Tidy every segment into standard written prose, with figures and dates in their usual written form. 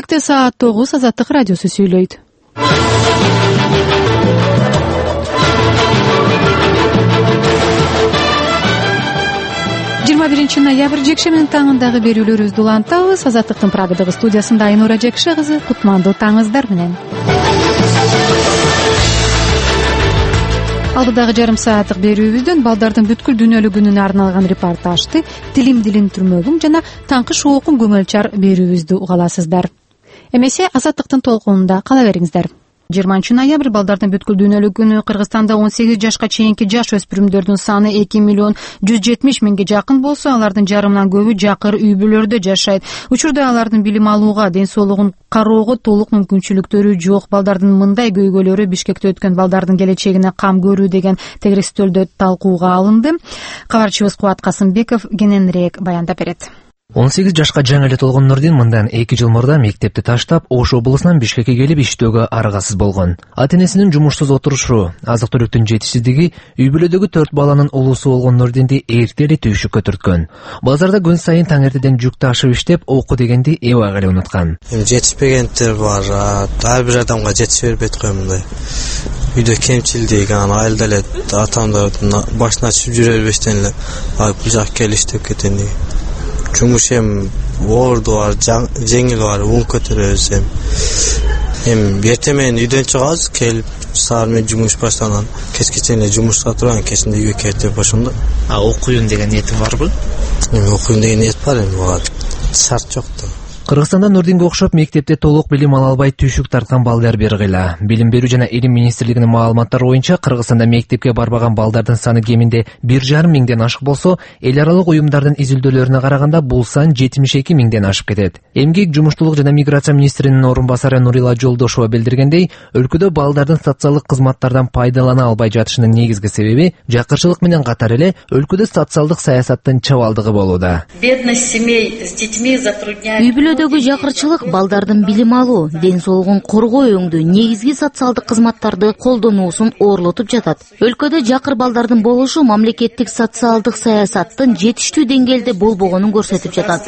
Бишкекте саат 9 Азаттык радиосу сүйлөйт. 21 ноябрь жекшембинин таңындагы берүүлөрүбүздү улантабыз. Азаттыктын Прагадагы студиясында Айнура Жекше кызы, кутмандуу таңыңыздар менен. Алдыдагы жарым сааттык берүүбүздөн балдардын бүткүл дүйнөлүк күнүнө арналган репортажды, тилим дилин түрмөгүм жана таңкы шоокун көңүлчар берүүбүздү уга аласыздар. Эмесе Азаттыктын толкунунда кала бериңиздер. 20 ноябрь балдардын бүткүл дүйнөлүк күнү. Кыргызстанда 18 жашка чейинки жаш өспүрүмдөрдүн саны 2 миллион 170 миңге жакын болсо, алардын жарымынан көбү жакыр үй бүлөлөрдө жашайт. Учурда алардын билим алууга, ден соолугун кароого толук мүмкүнчүлүктөрү жок. Балдардын мындай көйгөйлөрү Бишкекте өткөн балдардын келечегине кам көрүү деген тегерестөлдө талкууга алынды. Кабарчыбыз Кубат Касымбеков кененирээк баяндап берет. 18 жашка жаңы эле толгон Нурдин мындан 2 жыл мурда мектепти таштап, Ош облусунан Бишкекке келип иштөөгө аргасыз болгон. Ата-энесинин жумушсуз отурушу, азык-түлүктүн жетишсиздиги үй бүлөдөгү 4 баланын улуусу болгон Нурдинди эрте эле түйшүккө түрткөн. Базарда күн сайын таң эртеден жүк ташып иштеп, окуу дегенди эбак эле унуткан. Жетишпегендер бар, ар бир адамга жетише бербейт го мындай. Үйдө кемчилдик, айылда эле атамдардын башына түшүп жүрө бербештен эле бул жак кел иштеп кетен деген. Жумуш оорду бар, жеңил бар, уң көтөрөбүз эртең менен үйдөн чыгабыз, келип саар менен жумуш баштаган, кечке чейин эле жумушка турган, кечинде үйгө кетип ошондо. Окуйм деген ниетиң барбы? Окуйм деген ниет бар, буга шарт жок да. Кыргызстанда Нурдинге окшоп мектепте толук билим ала албай түйшүк тарткан балдар бир кыйла. Билим берүү жана илим министрлигинин маалыматтары боюнча Кыргызстанда мектепке барбаган балдардын саны кеминде 1,5 миңден ашык болсо, эл аралык уюмдардын изилдөөлөрүнө караганда бул сан 72 миңден ашып кетет. Эмгек, жумуштуулук жана миграция министринин орун басары Нурила Жолдошова билдиргендей, өлкөдө балдардын социалдык кызматтардан пайдалана албай жатышынын негизги себеби жакырчылык менен катар эле өлкөдө социалдык саясаттын чабалдыгы болууда. Бедность семей с детьми затрудняет. Жакырчылык балдардын билим алуу, ден соолугун коргоо өңдүү негизги социалдык кызматтарды колдонуусун оорлотуп жатат. Өлкөдө жакыр балдардын болушу мамлекеттик социалдык саясаттын жетиштүү деңгээлде болбогонун көрсөтүп жатат,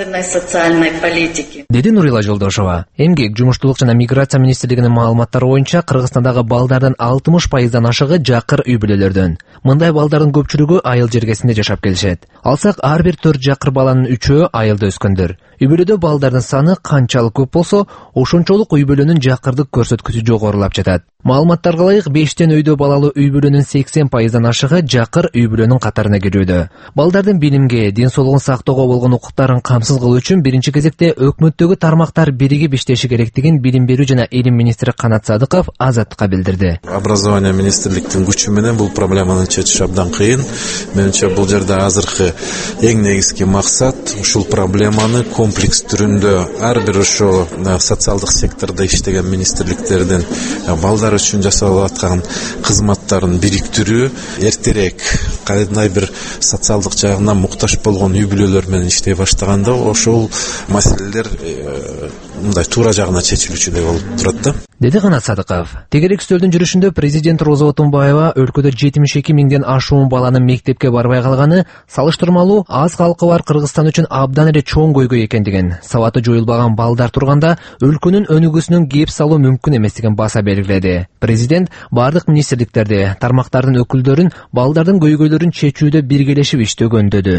деди Нурила Жолдошова. Эмгек, жумуштуулук жана миграция министрлигинин маалыматтары боюнча Кыргызстандагы балдардын 60% ашыгы жакыр үй бүлөлөрдөн. Мындай балдардын көпчүлүгү айыл жергесинде жашап келишет. Алсак, ар бир 4 жакыр баланын 3-өө айылда өскөндөр. Үй бүлөдө балдардын саны канчалык көп болсо, ошончолук үй бүлөнүн жакырдык көрсөткүчү жогорулап жатат. Маалыматтарга ылайык 5тен өйдө балалуу үй бүлөнүн 80%дан ашыгы жакыр үй бүлөнүн катарына кирүүдө. Балдардын билимге, ден соолугун сактоого болгон укуктарын камсыз кылуу үчүн биринчи кезекте өкмөттөгү тармактар биригип иштеши керектигин билим берүү жана илим министри Канат Садыков Азаттыкка билдирди. Образование министрликтин күчү менен бул проблеманы чечиш абдан кыйын. Менимче бул жерде азыркы эң негизги максат ушул проблеманы комплекс түрүндө ар бир ошо социалдык сектордо иштеген министрликтердин балдар үчүн жасалып аткан кызматтарын бириктирүү, эртерээк кандай бир социалдык жагынан муктаж болгон үй бүлөлөр менен иштей баштаганда ошол маселелер мындай туура жагына чечилүүчү деп болуп турат да, деди Канат Садыков. Тегерек үстөлдүн жүрүшүндө президент Роза Отунбаева өлкөдө 72 миңден ашуун баланын мектепке барбай калганы салыштырмалуу аз калкы бар Кыргызстан үчүн абдан эле чоң көйгөй экендигин, сабаты жоюлбаган балдар турганда өлкөнүн өнүгүүсүнөн кеп салуу мүмкүн эместигин баса белгиледи. Президент бардык министрликтерди, тармактардын өкүлдөрүн балдардын көйгөйлөрүн чечүүдө биргелешип иштөөгө үндөдү.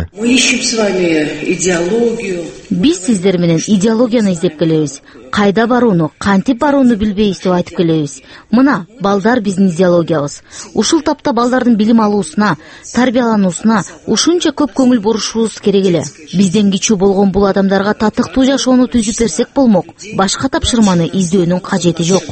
Биз сиздер менен идеологияны издеп келебиз. Кайда барууну, кантип барууну билбейбиз деп айтып келебиз. Мына, балдар биздин идеологиябыз. Ушул тапта балдардын билим алуусуна, тарбиялануусуна ушунча көп көңүл бурушубуз керек эле. Бизден кичүү болгон бул адамдарга татыктуу жашоону түзүп берсек болмок. Башка тапшырманы издөөнүн кажети жок.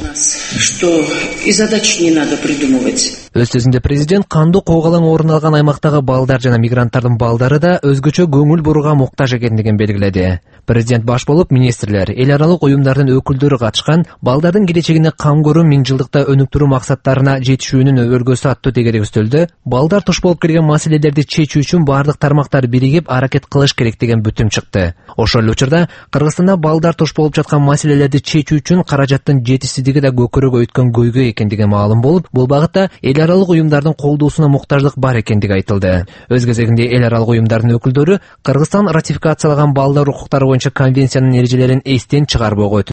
Өз сөзүндө президент кандуу коогалаң орун алган аймактагы балдар жана мигранттардын балдары да өзгөчө көңүл бурууга муктаж экендигин белгиледи. Президент баш болуп министрлер, эл аралык уюмдардын өкүлдөрү катышкан балдардын келечегине кам көрүү, миңжылдыкта өнүктүрүү максаттарына жетишүүнүн өргөсү аттуу тегерек үстөлдө балдар туш болуп келген маселелерди чечүү үчүн бардык тармактар биригип аракет кылыш керек деген бүтүм чыкты. Ошол эле учурда Кыргызстанда балдар туш болуп жаткан маселелерди чечүү үчүн каражаттын жетишсиздиги да көкөрөгө өткөн көйгөй экендиги маалым болуп, бул багытта эл аралык уюмдардын колдоосуна муктаждык бар экендиги айтылды. Өз кезегинде эл аралык уюмдардын өкүлдөрү Кыргызстан ратификациялаган балдар укуктары боюнча конвенциянын эрежелерин эстен чыгарбоого